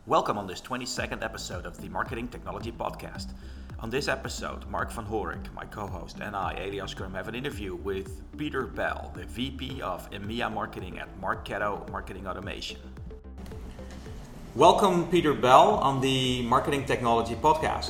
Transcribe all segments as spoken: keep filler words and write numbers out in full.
Welcome on this twenty-second episode of the Marketing Technology Podcast. On this episode, Mark van Horik, my co-host, and I, Elias Krum, have an interview with Peter Bell, the V P of EMEA Marketing at Marketo Marketing Automation. Welcome, Peter Bell, on the Marketing Technology Podcast.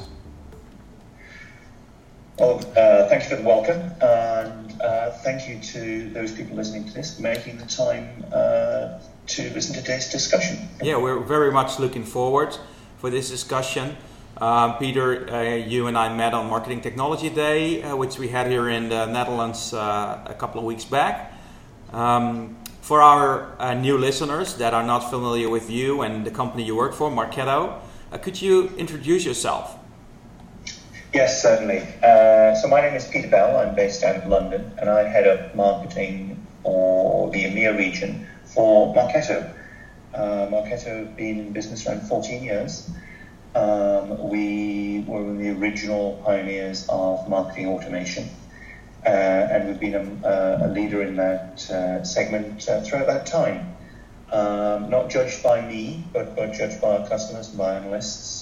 Well, uh, thank you for the welcome, and uh, thank you to those people listening to this, making the time uh, to listen to today's discussion. Yeah, we're very much looking forward for this discussion. Um, Peter, uh, you and I met on Marketing Technology Day, uh, which we had here in the Netherlands uh, a couple of weeks back. Um, for our uh, new listeners that are not familiar with you and the company you work for, Marketo, uh, could you introduce yourself? Yes, certainly. Uh, so my name is Peter Bell. I'm based out of London, and I head up marketing for the EMEA region for Marketo. Uh, Marketo has been in business around fourteen years. Um, we were one of the original pioneers of marketing automation, uh, and we've been a, a leader in that uh, segment uh, throughout that time. Um, not judged by me, but, but judged by our customers and by analysts.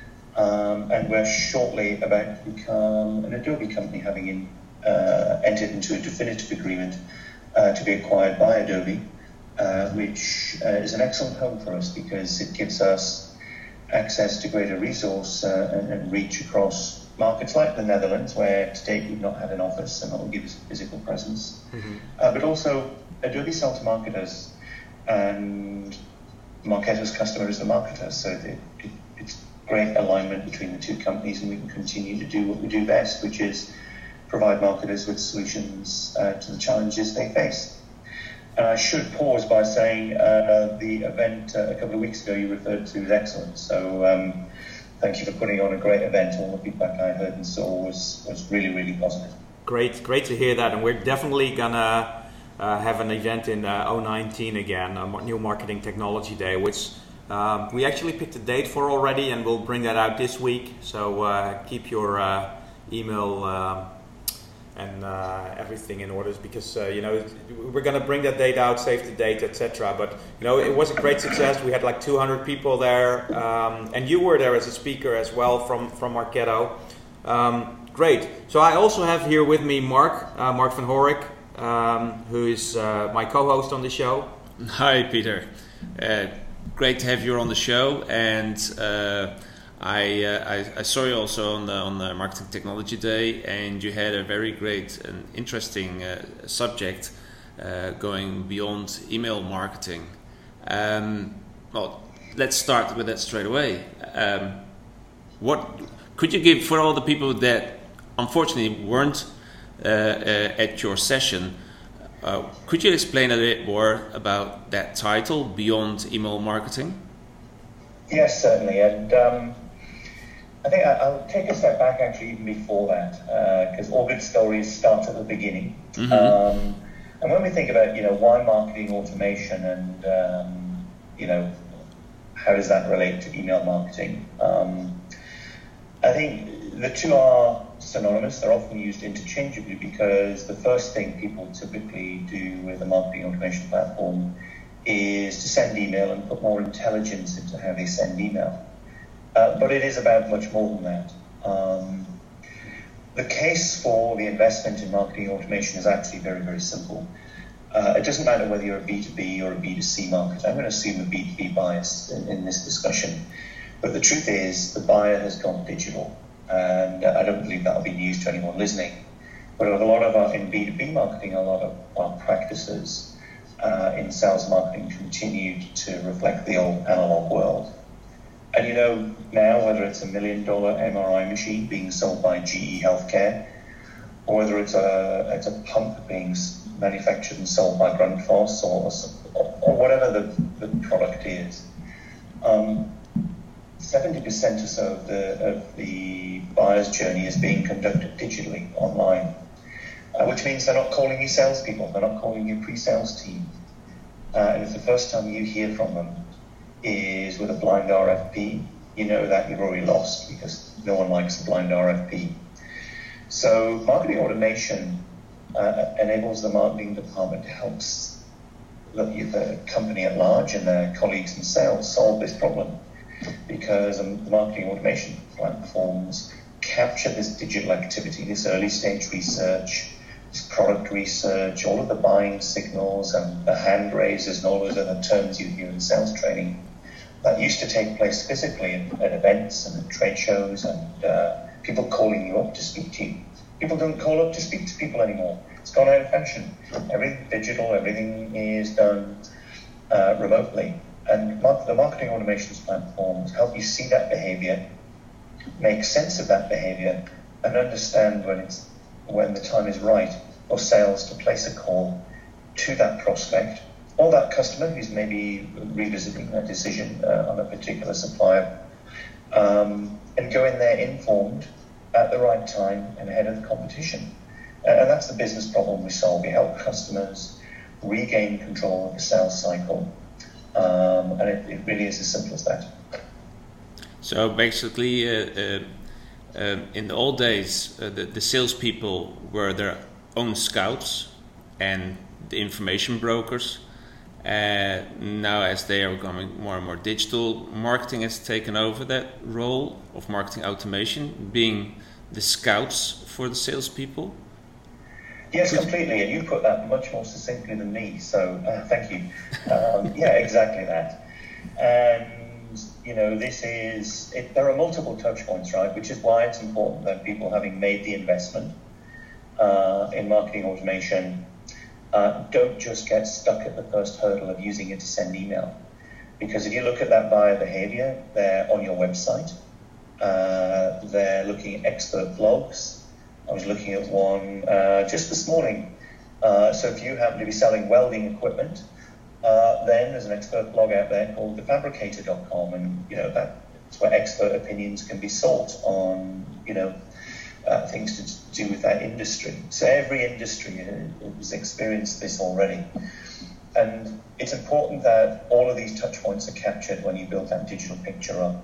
Um, and we're shortly about to become an Adobe company, having in, uh, entered into a definitive agreement uh, to be acquired by Adobe, uh, which uh, is an excellent home for us because it gives us access to greater resource uh, and, and reach across markets like the Netherlands, where to date we've not had an office, and that will give us a physical presence. Mm-hmm. Uh, but also, Adobe sells to marketers, and Marketo's customer is the marketer, so it, it, it's great alignment between the two companies, and we can continue to do what we do best, which is provide marketers with solutions uh, to the challenges they face. And I should pause by saying uh, the event uh, a couple of weeks ago you referred to was excellent. So um, thank you for putting on a great event. All the feedback I heard and saw was, was really, really positive. Great, great to hear that. And we're definitely going to uh, have an event in uh, oh nineteen again, a new Marketing Technology Day, which Um, we actually picked a date for already, and we'll bring that out this week. So uh, keep your uh, email uh, and uh, everything in order, because uh, you know we're going to bring that date out, save the date, et cetera. But you know it was a great success. We had like two hundred people there, um, and you were there as a speaker as well from from Marketo. Um, great. So I also have here with me Mark uh, Mark van Horik, um, who is uh, my co-host on the show. Hi, Peter. Uh, Great to have you on the show, and uh, I, uh, I I saw you also on the on the Marketing Technology Day, and you had a very great and interesting uh, subject uh, going beyond email marketing. Um, well, let's start with that straight away. Um, what could you give for all the people that unfortunately weren't uh, uh, at your session? Uh, could you explain a bit more about that title, Beyond Email Marketing? Yes, certainly. And um, I think I'll take a step back actually even before that, because uh, all good stories start at the beginning. Mm-hmm. Um, and when we think about, you know, why marketing automation and, um, you know, how does that relate to email marketing? Um, I think the two are synonymous. They're often used interchangeably because the first thing people typically do with a marketing automation platform is to send email and put more intelligence into how they send email. Uh, but it is about much more than that. Um, the case for the investment in marketing automation is actually very, very simple. Uh, it doesn't matter whether you're a B two B or a B two C marketer. I'm going to assume a B two B bias in, in this discussion. But the truth is the buyer has gone digital. And uh, I don't believe that'll be news to anyone listening. But a lot of our, in B two B marketing, a lot of our practices uh, in sales marketing continued to reflect the old analog world. And you know, now whether it's a million dollar M R I machine being sold by G E Healthcare, or whether it's a, it's a pump being manufactured and sold by Grundfos, or, or whatever the, the product is, um, seventy percent or so of the, of the buyer's journey is being conducted digitally online, uh, which means they're not calling you salespeople, they're not calling you pre-sales team. Uh, and if the first time you hear from them is with a blind R F P, you know that you've already lost because no one likes a blind R F P. So marketing automation uh, enables the marketing department to help the, the company at large and their colleagues in sales solve this problem. because um, the marketing automation platforms capture this digital activity, this early stage research, this product research, all of the buying signals and the hand raises and all those other terms you hear in sales training that used to take place physically at, at events and at trade shows and uh, people calling you up to speak to you. People don't call up to speak to people anymore. It's gone out of fashion. Everything's digital, everything is done uh, remotely. And mar- the marketing automations platforms help you see that behavior, make sense of that behavior, and understand when it's when the time is right for sales to place a call to that prospect or that customer who's maybe revisiting their decision uh, on a particular supplier, um, and go in there informed at the right time and ahead of the competition. And that's the business problem we solve. We help customers regain control of the sales cycle. Um, and it, it really is as simple as that. So basically, uh, uh, uh, in the old days, uh, the, the salespeople were their own scouts and the information brokers. Uh, now, as they are becoming more and more digital, marketing has taken over that role of marketing automation, being the scouts for the salespeople. Yes, completely, and you put that much more succinctly than me, so uh, thank you. Um, yeah, exactly that. And, you know, this is, it, there are multiple touch points, right, which is why it's important that people, having made the investment uh, in marketing automation, uh, don't just get stuck at the first hurdle of using it to send email. Because if you look at that buyer behavior, they're on your website, uh, they're looking at expert blogs. I was looking at one uh, just this morning. Uh, so if you happen to be selling welding equipment, uh, then there's an expert blog out there called the fabricator dot com, and you know that's where expert opinions can be sought on you know uh, things to do with that industry. So every industry has experienced this already, and it's important that all of these touch points are captured when you build that digital picture up.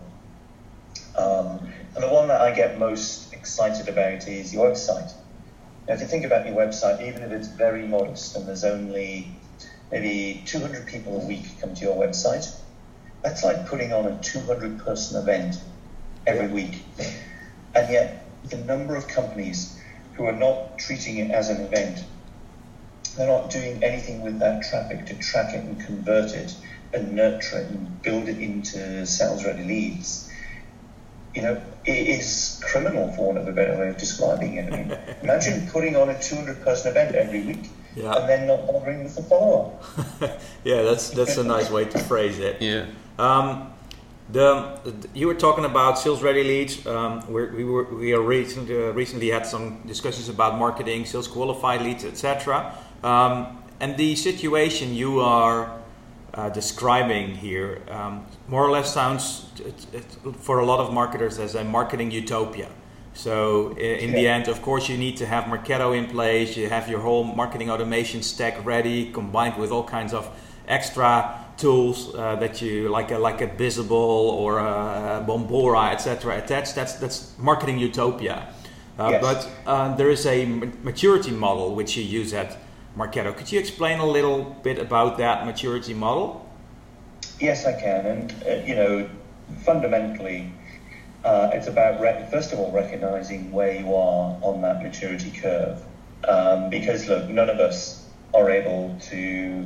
Um, and the one that I get most excited about is your website. Now, if you think about your website, even if it's very modest and there's only maybe two hundred people a week come to your website, that's like putting on a two hundred person event every week. And yet, the number of companies who are not treating it as an event, they're not doing anything with that traffic to track it and convert it and nurture it and build it into sales-ready leads. You know, it is criminal, for want of a better way of describing it. I mean, imagine putting on a two hundred person event every week yeah. and then not bothering with the follow-up. Yeah, that's that's a nice way to phrase it. Yeah. Um, the, the you were talking about sales-ready leads. Um, we're, we were we are recently uh, recently had some discussions about marketing, sales qualified leads, et cetera. Um, and the situation you are Uh, describing here um, more or less sounds it, it, for a lot of marketers as a marketing utopia. So in, in the end, of course, you need to have Marketo in place. You have your whole marketing automation stack ready, combined with all kinds of extra tools uh, that you like, a, like a Visible or a Bombora, et cetera. Attached. That's that's marketing utopia. Uh, yes. But uh, there is a maturity model which you use at Marketo. Could you explain a little bit about that maturity model? Yes, I can. And, uh, you know, fundamentally, uh, it's about, rec- first of all, recognizing where you are on that maturity curve. Um, because, look, none of us are able to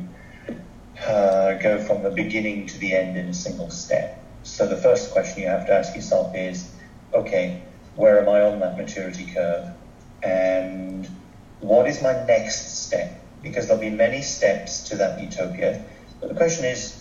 uh, go from the beginning to the end in a single step. So the first question you have to ask yourself is, okay, where am I on that maturity curve? And what is my next step? Because there'll be many steps to that utopia. But the question is,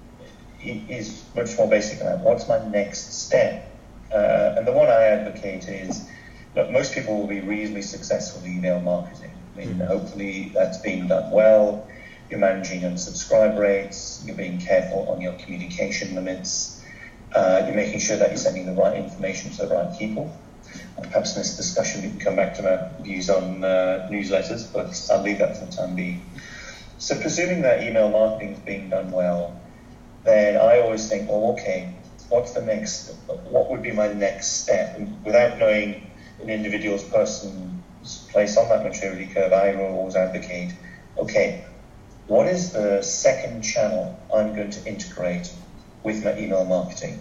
is much more basic than that. What's my next step? Uh, and the one I advocate is, look, most people will be reasonably successful in email marketing. I mean, mm-hmm. hopefully that's being done well. You're managing unsubscribe rates. You're being careful on your communication limits. Uh, you're making sure that you're sending the right information to the right people. Perhaps in this discussion we can come back to my views on uh, newsletters, but I'll leave that for the time being. So presuming that email marketing is being done well, then I always think, well, okay, what's the next, what would be my next step? And without knowing an individual's person's place on that maturity curve, I will always advocate, okay, what is the second channel I'm going to integrate with my email marketing?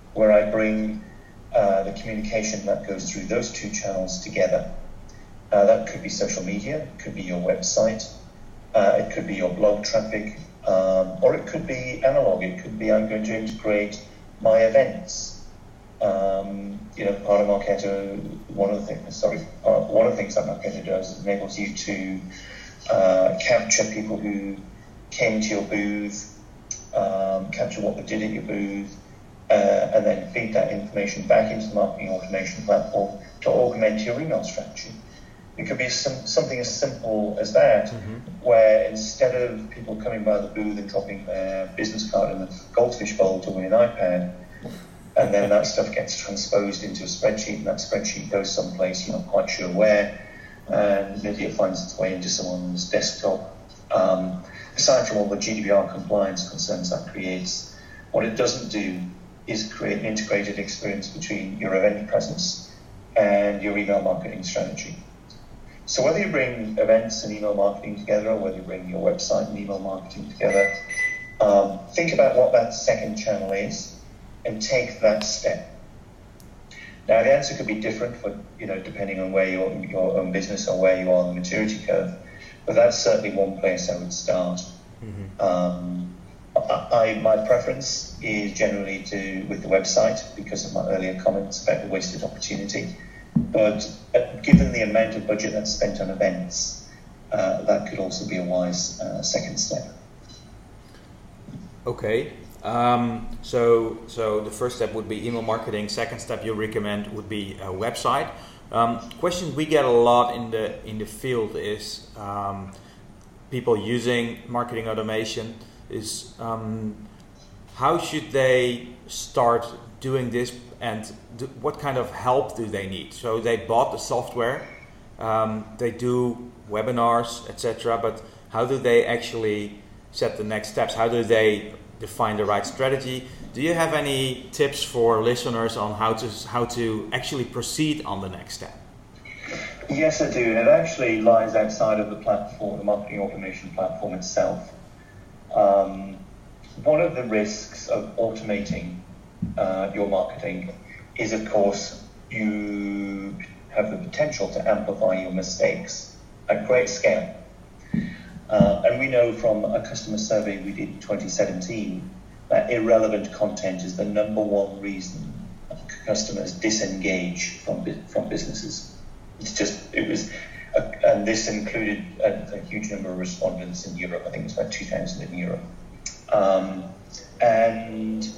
where I bring uh, the communication that goes through those two channels together. Uh, that could be social media, it could be your website, uh, it could be your blog traffic, um, or it could be analog. It could be I'm going to integrate my events. Um, you know, part of Marketo, one of the things, sorry, uh, one of the things that Marketo does is enables you to uh, capture people who came to your booth, um, capture what they did at your booth, uh, and then feed that information back into the marketing automation platform to augment your email strategy. It could be some, something as simple as that, mm-hmm. where instead of people coming by the booth and dropping their business card in the goldfish bowl to win an iPad, and then that stuff gets transposed into a spreadsheet, and that spreadsheet goes someplace you're not quite sure where, and maybe it finds its way into someone's desktop. Um, aside from all the G D P R compliance concerns that creates, what it doesn't do is create an integrated experience between your event presence and your email marketing strategy. So whether you bring events and email marketing together, or whether you bring your website and email marketing together, um, think about what that second channel is and take that step. Now the answer could be different for, you know, depending on where your your own business or where you are on the maturity curve, but that's certainly one place I would start. Mm-hmm. Um, I, I, my preference is generally to with the website because of my earlier comments about the wasted opportunity. But uh, given the amount of budget that's spent on events, uh, that could also be a wise uh, second step. Okay. Um, so, so the first step would be email marketing. Second step you recommend would be a website. Um, question we get a lot in the in the field is um, people using marketing automation is um, how should they start doing this, and do, what kind of help do they need? So they bought the software, um, they do webinars, et cetera. But how do they actually set the next steps? How do they define the right strategy? Do you have any tips for listeners on how to how to actually proceed on the next step? Yes, I do. And it actually lies outside of the platform, the marketing automation platform itself. Um, one of the risks of automating uh, your marketing is, of course, you have the potential to amplify your mistakes at great scale. Uh, and we know from a customer survey we did in twenty seventeen that irrelevant content is the number one reason customers disengage from from businesses. It's just, it was, a, and this included a, a huge number of respondents in Europe. I think it was about two thousand in Europe. Um, and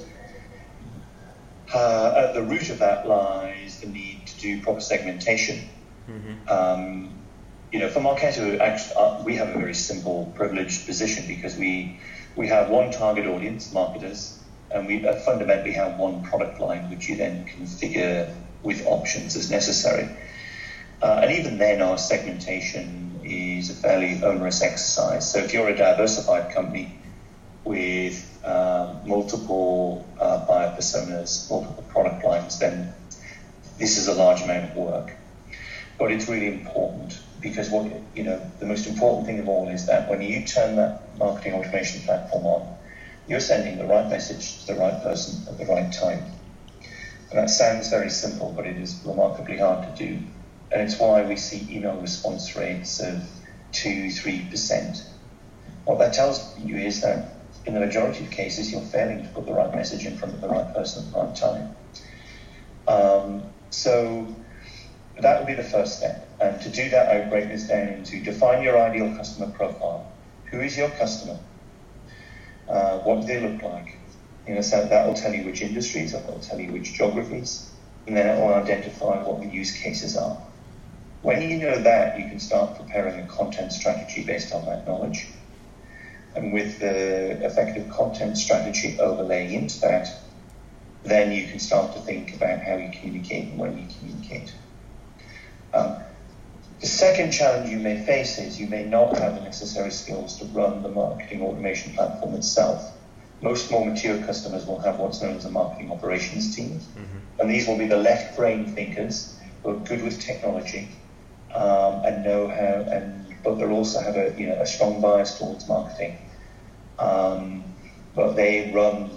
uh, at the root of that lies the need to do proper segmentation. Mm-hmm. Um, You know, for Marketo, actually, uh, we have a very simple, privileged position because we we have one target audience, marketers, and we uh, fundamentally have one product line, which you then configure with options as necessary. Uh, and even then, our segmentation is a fairly onerous exercise. So if you're a diversified company with uh, multiple uh, buyer personas, multiple product lines, then this is a large amount of work. But it's really important. Because what you know, the most important thing of all is that when you turn that marketing automation platform on, you're sending the right message to the right person at the right time. And that sounds very simple, but it is remarkably hard to do. And it's why we see email response rates of two, three percent. What that tells you is that in the majority of cases, you're failing to put the right message in front of the right person at the right time. Um, so. That would be the first step. And to do that, I would break this down into define your ideal customer profile. Who is your customer? Uh, what do they look like? You know, so that will tell you which industries, that will tell you which geographies, and then it will identify what the use cases are. When you know that, you can start preparing a content strategy based on that knowledge. And with the effective content strategy overlaying into that, then you can start to think about how you communicate and when you communicate. Um, the second challenge you may face is you may not have the necessary skills to run the marketing automation platform itself. Most more mature customers will have what's known as a marketing operations team. Mm-hmm. And these will be the left brain thinkers who are good with technology um, and know how, and but they'll also have a, you know, a strong bias towards marketing. Um, but they run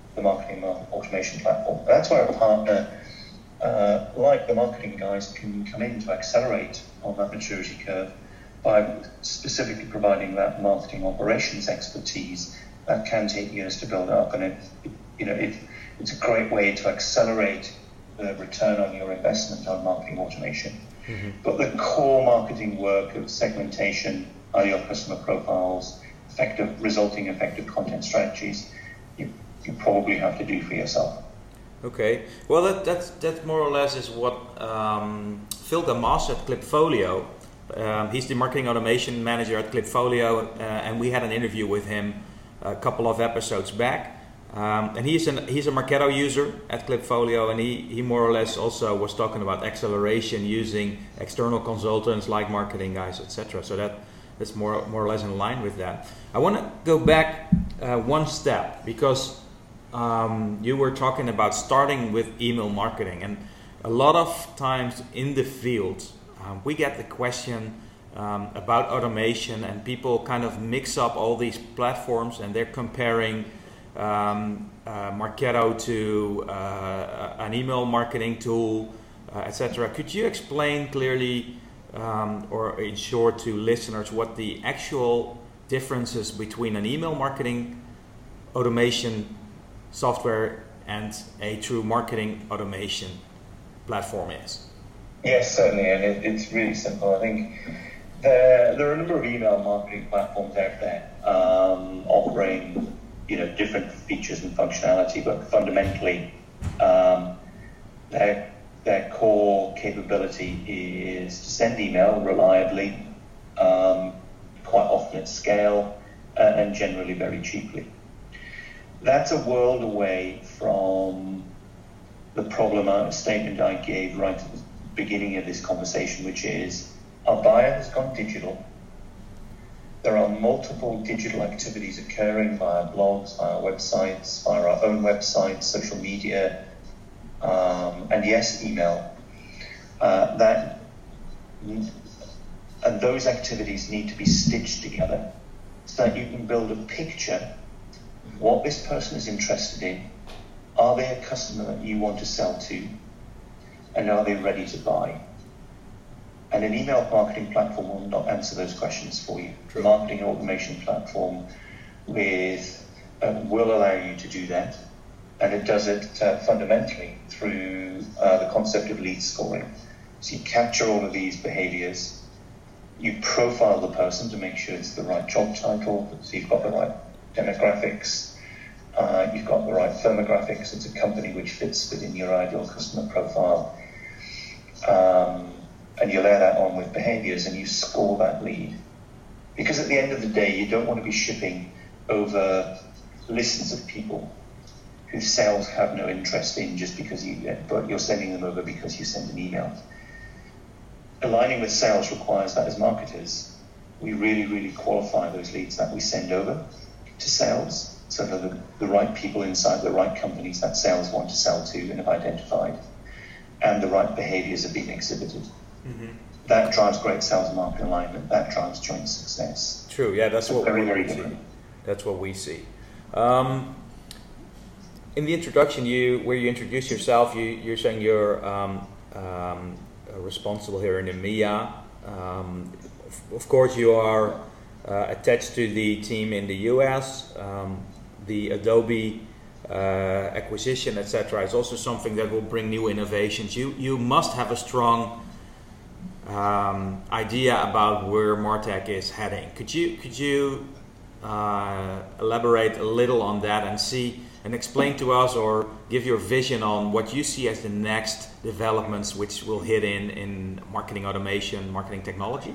the marketing automation platform. And that's where a partner uh, like the marketing guys can come in to accelerate on that maturity curve by specifically providing that marketing operations expertise that can take years to build up. And it, it you know, it, it's a great way to accelerate the return on your investment on marketing automation. Mm-hmm. But the core marketing work of segmentation, ideal customer profiles, effective resulting effective content strategies, you, you probably have to do for yourself. Okay, well that that's, that more or less is what um, Phil Damas at Klipfolio. Um, he's the marketing automation manager at Klipfolio, uh, and we had an interview with him a couple of episodes back. Um, and he's an he's a Marketo user at Klipfolio, and he, he more or less also was talking about acceleration using external consultants like marketing guys, et cetera. So that that's more more or less in line with that. I want to go back uh, one step, because um, you were talking about starting with email marketing, and a lot of times in the field um, we get the question um, about automation, and people kind of mix up all these platforms and they're comparing Um, uh, Marketo to uh, an email marketing tool, uh, et cetera. Could you explain clearly, um, or in short, to listeners what the actual differences between an email marketing automation software and a true marketing automation platform is? Yes, certainly, and it, it's really simple. I think there, there are a number of email marketing platforms out there um, offering you know, different features and functionality, but fundamentally, um, their their core capability is to send email reliably, um, quite often at scale, uh, and generally very cheaply. That's a world away from the problem uh, statement I gave right at the beginning of this conversation, which is our buyer has gone digital. There are multiple digital activities occurring via blogs, via websites, via our own websites, social media, um, and yes, email. Uh, that and those activities need to be stitched together so that you can build a picture of what this person is interested in. Are they a customer that you want to sell to? And are they ready to buy? And an email marketing platform will not answer those questions for you. The marketing automation platform with uh, will allow you to do that, and it does it uh, fundamentally through uh, the concept of lead scoring. So you capture all of these behaviors, you profile the person to make sure it's the right job title, so you've got the right demographics, uh, you've got the right firmographics, it's a company which fits within your ideal customer profile. Um, and you layer that on with behaviors and you score that lead. Because at the end of the day, you don't want to be shipping over lists of people whose sales have no interest in just because you, but you're sending them over because you send an email. Aligning with sales requires that as marketers, we really, really qualify those leads that we send over to sales, so that the, the right people inside the right companies that sales want to sell to and have identified, and the right behaviors are being exhibited. Mm-hmm. That drives great sales and market alignment. That drives joint success. True. Yeah, that's so what very, we very see. different. That's what we see. Um, in the introduction, you where you introduce yourself, you, you're saying you're um, um, responsible here in EMEA. Um, of, of course, you are uh, attached to the team in the U S. Um, the Adobe uh, acquisition, et cetera, is also something that will bring new innovations. You you must have a strong Um, idea about where MarTech is heading. Could you could you uh, elaborate a little on that and see and explain to us, or give your vision on what you see as the next developments which will hit in in marketing automation, marketing technology?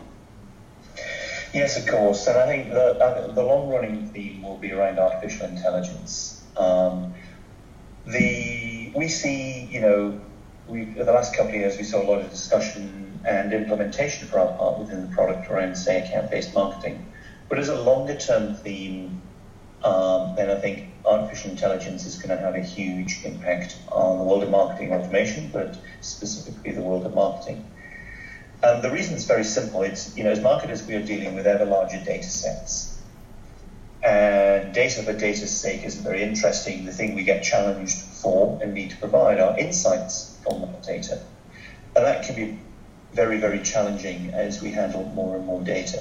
Yes, of course, and I think the uh, the long running theme will be around artificial intelligence. Um, the we see, you know, we the last couple of years we saw a lot of discussion and implementation for our part within the product around, say, account-based marketing. But as a longer-term theme, um, then I think artificial intelligence is going to have a huge impact on the world of marketing automation, but specifically the world of marketing. And the reason is very simple. It's, you know, as marketers, we are dealing with ever larger data sets. And data for data's sake isn't very interesting. The thing we get challenged for and need to provide are insights from that data. And that can be very, very challenging as we handle more and more data.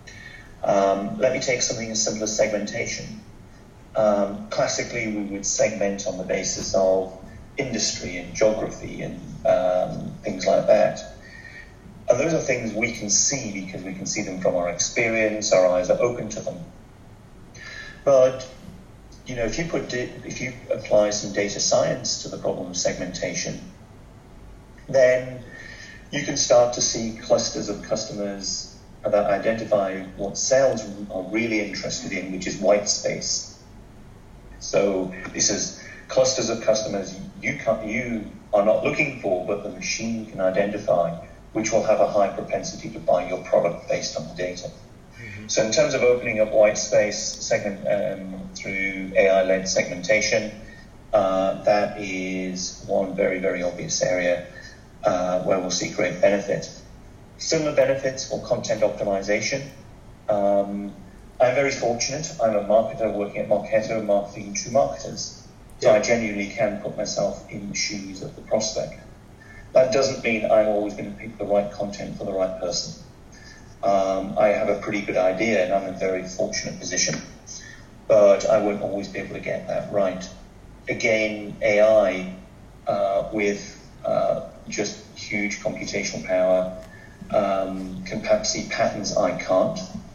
Um, let me take something as simple as segmentation. Um, classically, we would segment on the basis of industry and geography and um, things like that. And those are things we can see because we can see them from our experience, our eyes are open to them. But, you know, if you put if you apply some data science to the problem of segmentation, then you can start to see clusters of customers that identify what sales are really interested in, which is white space. So this is clusters of customers you can't, you are not looking for, but the machine can identify, which will have a high propensity to buy your product based on the data. Mm-hmm. So in terms of opening up white space segment, um, through A I-led segmentation, uh, that is one very, very obvious area uh, where we'll see great benefit. Similar benefits for content optimization. Um, I'm very fortunate. I'm a marketer working at Marketo, marketing to marketers. So yeah. I genuinely can put myself in the shoes of the prospect. That doesn't mean I'm always going to pick the right content for the right person. Um, I have a pretty good idea and I'm in a very fortunate position, but I won't always be able to get that right. Again, A I uh, with uh, just huge computational power um, can perhaps see patterns I can't.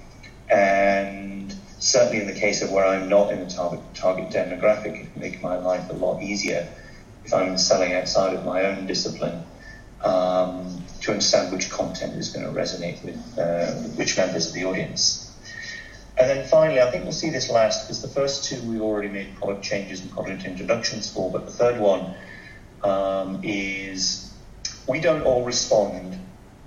And certainly in the case of where I'm not in the target, target demographic, it can make my life a lot easier if I'm selling outside of my own discipline, um, to understand which content is going to resonate with, uh, with which members of the audience. And then finally, I think we'll see this last, because the first two we've already made product changes and product introductions for, but the third one um, is we don't all respond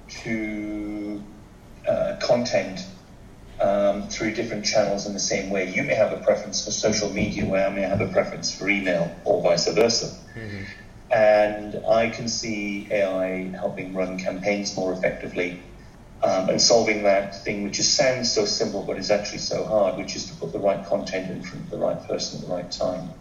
to uh, content Um, through different channels in the same way. You may have a preference for social media where I may have a preference for email or vice versa. Mm-hmm. And I can see A I helping run campaigns more effectively um, and solving that thing which just sounds so simple but is actually so hard, which is to put the right content in front of the right person at the right time.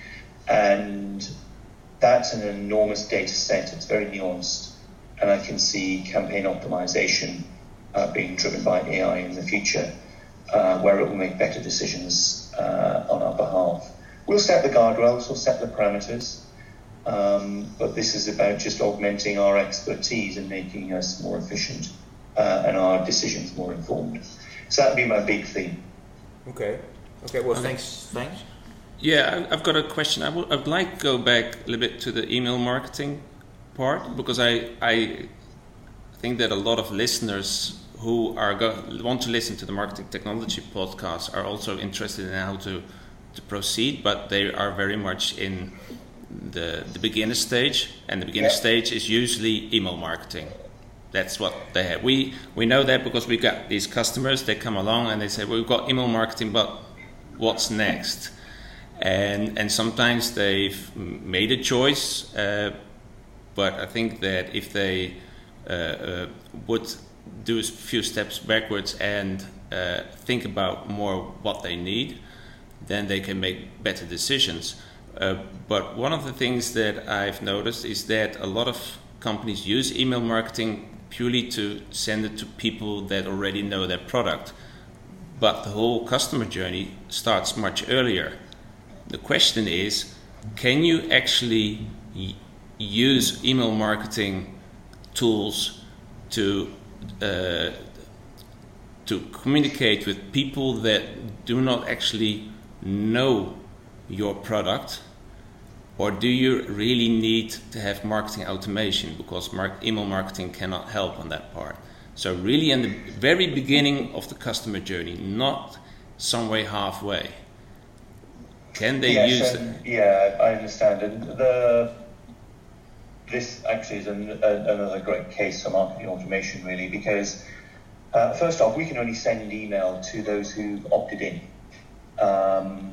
And that's an enormous data set. It's very nuanced. And I can see campaign optimization Uh, being driven by A I in the future, uh, where it will make better decisions uh, on our behalf. We'll set the guardrails, we'll set the parameters, um, but this is about just augmenting our expertise and making us more efficient uh, and our decisions more informed. So that would be my big theme. Okay. Okay. Well, thanks. Thanks. Yeah, I've got a question. I would I'd like to go back a little bit to the email marketing part, because I I. I think that a lot of listeners who are go- want to listen to the Marketing Technology podcast are also interested in how to, to proceed, but they are very much in the, the beginner stage, and the beginner yeah. stage is usually email marketing. That's what they have. We we know that because we got these customers, they come along and they say, well, we've got email marketing, but what's next? And and sometimes they've made a choice, uh, but I think that if they Uh, uh, would do a few steps backwards and uh, think about more what they need, then they can make better decisions. Uh, but one of the things that I've noticed is that a lot of companies use email marketing purely to send it to people that already know their product. But the whole customer journey starts much earlier. The question is, can you actually y- use email marketing tools to uh, to communicate with people that do not actually know your product, or do you really need to have marketing automation, because mar- email marketing cannot help on that part? So really in the very beginning of the customer journey, not somewhere halfway. Can they yes, use and, it? Yeah, I understand. And the This actually is an, a, another great case for marketing automation, really, because uh, first off, we can only send email to those who've opted in. Um,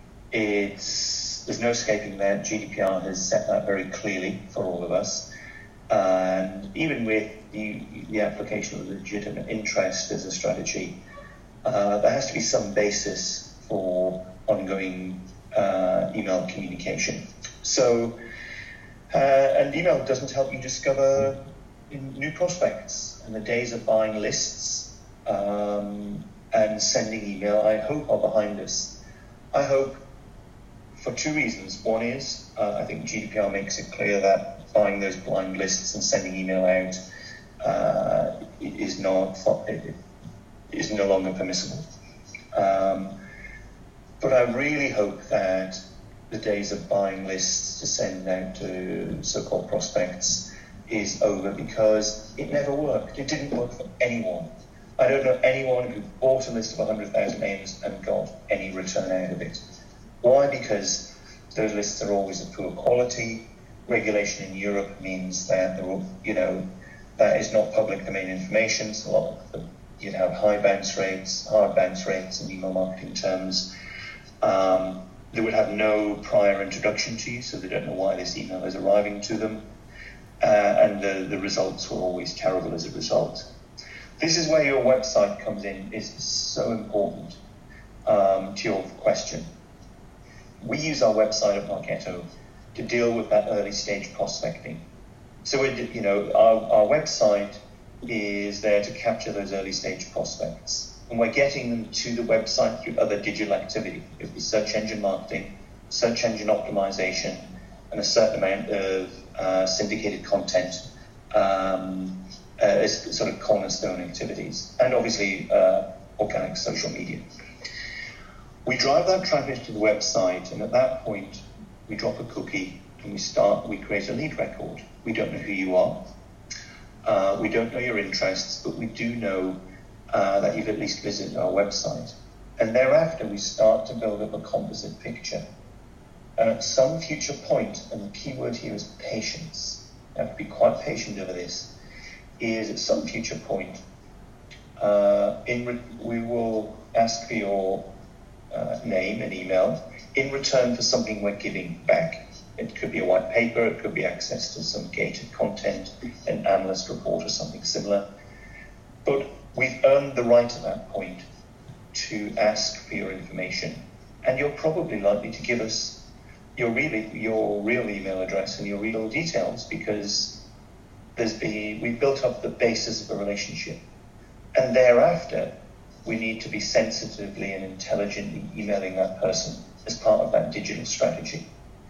it's there's no escaping that. G D P R has set that very clearly for all of us, and even with the, the application of legitimate interest as a strategy, uh, there has to be some basis for ongoing uh, email communication. So, uh, and email doesn't help you discover new prospects. And the days of buying lists um, and sending email, I hope, are behind us. I hope for two reasons. One is, uh, I think G D P R makes it clear that buying those blind lists and sending email out uh, is not is no longer permissible. Um, but I really hope that the days of buying lists to send out to so-called prospects is over, because it never worked. It didn't work for anyone. I don't know anyone who bought a list of one hundred thousand names and got any return out of it. Why? Because those lists are always of poor quality. Regulation in Europe means that, you know, that is not public domain information, so a lot of them, you'd have high bounce rates, hard bounce rates in email marketing terms. Um, they would have no prior introduction to you, so they don't know why this email is arriving to them. Uh, and the, the results were always terrible as a result. This is where your website comes in. It's so important um, to your question. We use our website at Marketo to deal with that early stage prospecting. So, it, you know, our, our website is there to capture those early stage prospects. And we're getting them to the website through other digital activity. It could be search engine marketing, search engine optimization, and a certain amount of uh, syndicated content um, uh, as sort of cornerstone activities. And obviously, uh, organic social media. We drive that traffic to the website, and at that point, we drop a cookie and we start, we create a lead record. We don't know who you are. Uh, we don't know your interests, but we do know uh, that you've at least visited our website. And thereafter, we start to build up a composite picture. And at some future point, and the key word here is patience, you have to be quite patient over this, is at some future point, uh, in re- we will ask for your uh, name and email in return for something we're giving back. It could be a white paper, it could be access to some gated content, an analyst report or something similar. But we've earned the right at that point to ask for your information. And you're probably likely to give us your real, your real email address and your real details, because there's been, we've built up the basis of a relationship. And thereafter, we need to be sensitively and intelligently emailing that person as part of that digital strategy.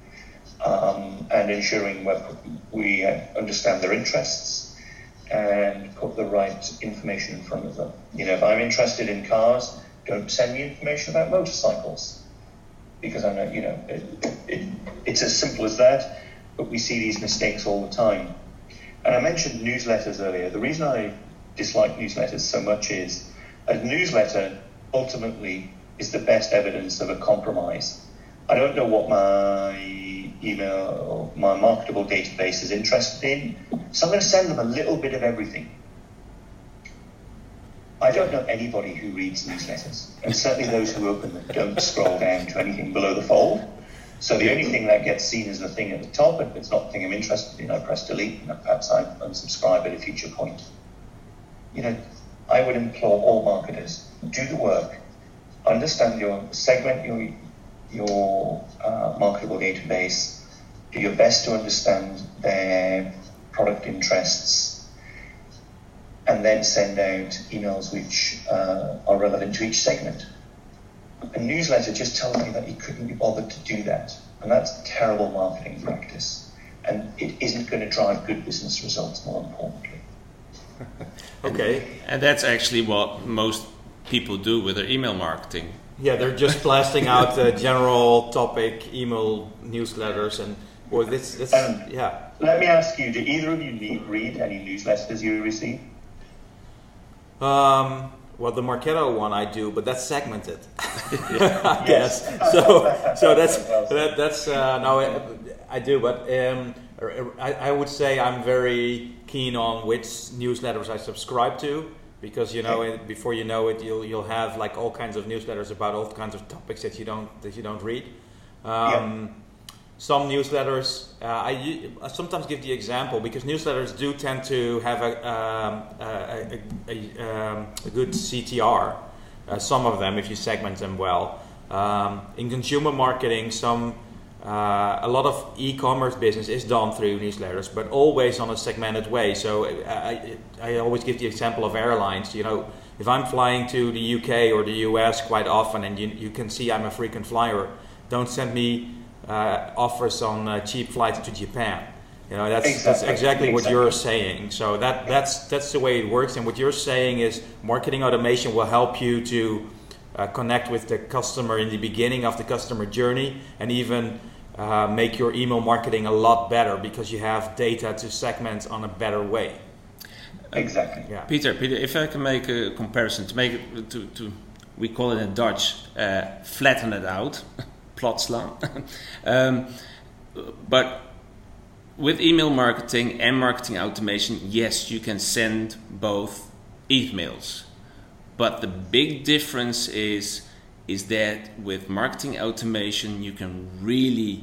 Um, and ensuring we understand their interests and put the right information in front of them. You know, if I'm interested in cars, don't send me information about motorcycles, because I know, you know, it, it, it's as simple as that, but we see these mistakes all the time. And I mentioned newsletters earlier. The reason I dislike newsletters so much is a newsletter ultimately is the best evidence of a compromise. I don't know what my email or my marketable database is interested in, so I'm going to send them a little bit of everything. I don't know anybody who reads newsletters, and certainly those who open them don't scroll down to anything below the fold. So the only thing that gets seen is the thing at the top, and if it's not the thing I'm interested in, I press delete, and perhaps I unsubscribe at a future point. You know, I would implore all marketers, do the work, understand your, segment your your uh, marketable database, do your best to understand their product interests, and then send out emails which uh, are relevant to each segment. A newsletter just tells me that you couldn't be bothered to do that, and that's terrible marketing practice, and it isn't going to drive good business results, more importantly. Okay. And, and that's actually what most people do with their email marketing. Yeah, they're just blasting out uh, general topic email newsletters, and well, this, this um, yeah. Let me ask you: do either of you need, read any newsletters you receive? Um, well, the Marketo one I do, but that's segmented. I guess so. So that's that, that's uh, no, I, I do, but um, I, I would say I'm very keen on which newsletters I subscribe to. Because you know, it, before you know it, you'll you'll have like all kinds of newsletters about all kinds of topics that you don't that you don't read. Um, yeah. Some newsletters, uh, I, I sometimes give the example because newsletters do tend to have a um, a, a, a, um, a good C T R. Uh, some of them, if you segment them well, Um, in consumer marketing, some uh, a lot of e-commerce business is done through newsletters, but always on a segmented way. So I, I always give the example of airlines. You know, if I'm flying to the U K or the U S quite often, and you, you can see I'm a frequent flyer, don't send me uh, offers on uh, cheap flights to Japan. You know, that's exactly, that's exactly what exactly. you're saying. So that that's that's the way it works. And what you're saying is marketing automation will help you to uh, connect with the customer in the beginning of the customer journey, and even uh, make your email marketing a lot better because you have data to segment on a better way. Exactly. Yeah. Peter, Peter, if I can make a comparison to make it to, to we call it in Dutch, uh, flatten it out, plotslaan. um, but with email marketing and marketing automation, yes, you can send both emails. But the big difference is is that with marketing automation, you can really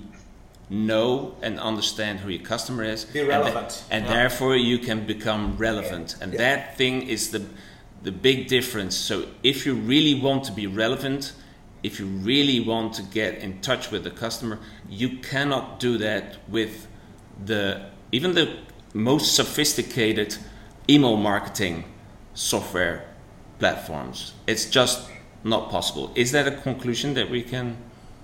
know and understand who your customer is. Be relevant. And, th- and yeah. therefore you can become relevant. And yeah. that thing is the the big difference. So if you really want to be relevant, if you really want to get in touch with the customer, you cannot do that with the even the most sophisticated email marketing software platforms. It's just not possible. Is that a conclusion that we can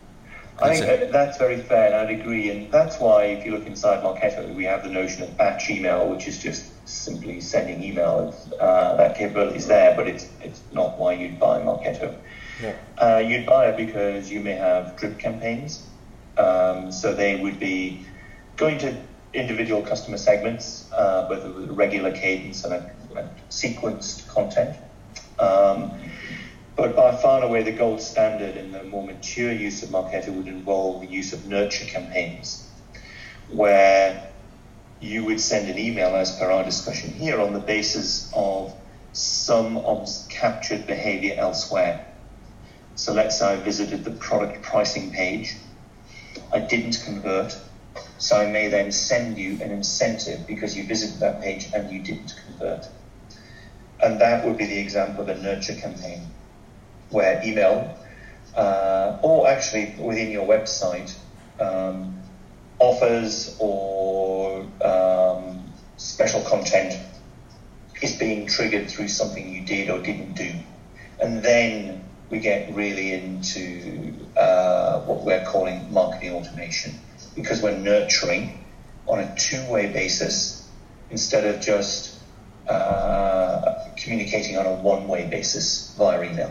I think that that's very fair, and I'd agree, and that's why if you look inside Marketo, we have the notion of batch email, which is just simply sending emails. Uh, that capability is there, but it's it's not why you'd buy Marketo. Yeah. Uh, you'd buy it because you may have drip campaigns, um, so they would be going to individual customer segments, uh, with a regular cadence and a, a sequenced content. Um, but by far and away, the gold standard in the more mature use of Marketo would involve the use of nurture campaigns, where you would send an email, as per our discussion here, on the basis of some of captured behavior elsewhere. So let's say I visited the product pricing page. I didn't convert. So I may then send you an incentive because you visited that page and you didn't convert. And that would be the example of a nurture campaign, where email, uh, or actually within your website, um, offers or um, special content is being triggered through something you did or didn't do. And then we get really into uh, what we're calling marketing automation, because we're nurturing on a two-way basis instead of just uh, communicating on a one-way basis via email.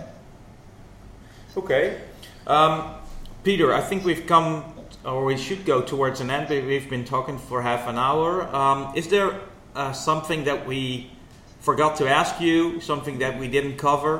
Okay. Um, Peter, I think we've come, or we should go towards an end. We've been talking for half an hour. Um, is there uh, something that we forgot to ask you, something that we didn't cover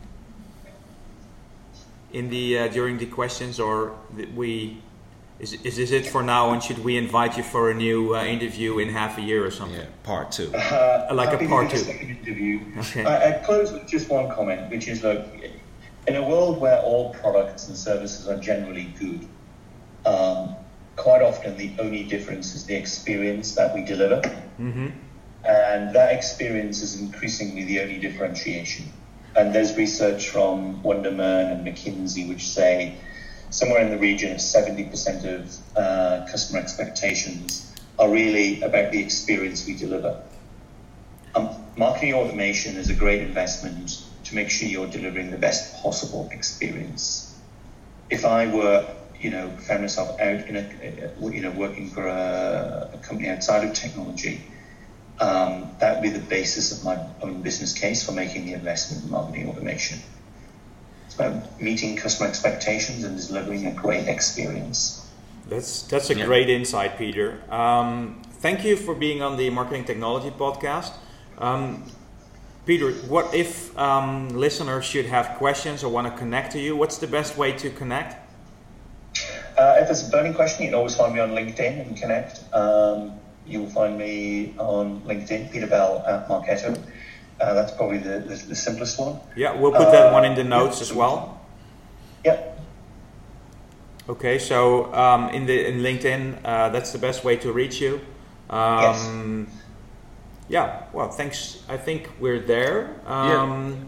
in the uh, during the questions, or that we... Is, is this it for now, and should we invite you for a new uh, interview in half a year or something? Yeah, part two. Uh, like a part two. Interview. Okay. I, I'd close with just one comment, which is, look, in a world where all products and services are generally good, um, quite often the only difference is the experience that we deliver. Mm-hmm. And that experience is increasingly the only differentiation. And there's research from Wunderman and McKinsey which say somewhere in the region of seventy percent of uh, customer expectations are really about the experience we deliver. Um, marketing automation is a great investment to make sure you're delivering the best possible experience. If I were, you know, found myself out in a, you know, working for a, a company outside of technology, um, that would be the basis of my own business case for making the investment in marketing automation. About meeting customer expectations and delivering a great experience. That's that's a yeah. great insight, Peter. Um, thank you for being on the Marketing Technology Podcast. Um, Peter, what if um, listeners should have questions or want to connect to you? What's the best way to connect? Uh, if there's a burning question, you can always find me on LinkedIn and connect. Um, you'll find me on LinkedIn, Peter Bell at Marketo. Uh, that's probably the, the, the simplest one. Yeah, we'll put that uh, one in the notes as well. Yeah. Okay, so um, in the in LinkedIn, uh, that's the best way to reach you. Um, yes. Yeah. Well, thanks. I think we're there. Um, yeah.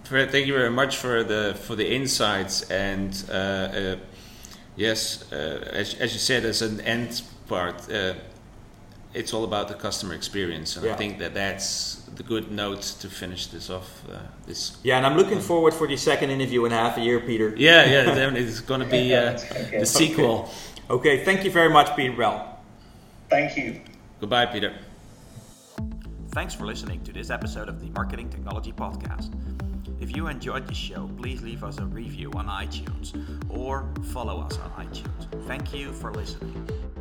Fred, thank you very much for the for the insights and uh, uh, yes, uh, as, as you said, as an end part, uh, it's all about the customer experience, and yeah. I think that that's the good note to finish this off. Uh, this yeah, and I'm looking forward for the second interview in half a year, Peter. Yeah, yeah, definitely. It's going to be uh, okay. the sequel. Okay. okay, thank you very much, Peter Bell. Thank you. Goodbye, Peter. Thanks for listening to this episode of the Marketing Technology Podcast. If you enjoyed the show, please leave us a review on iTunes or follow us on iTunes. Thank you for listening.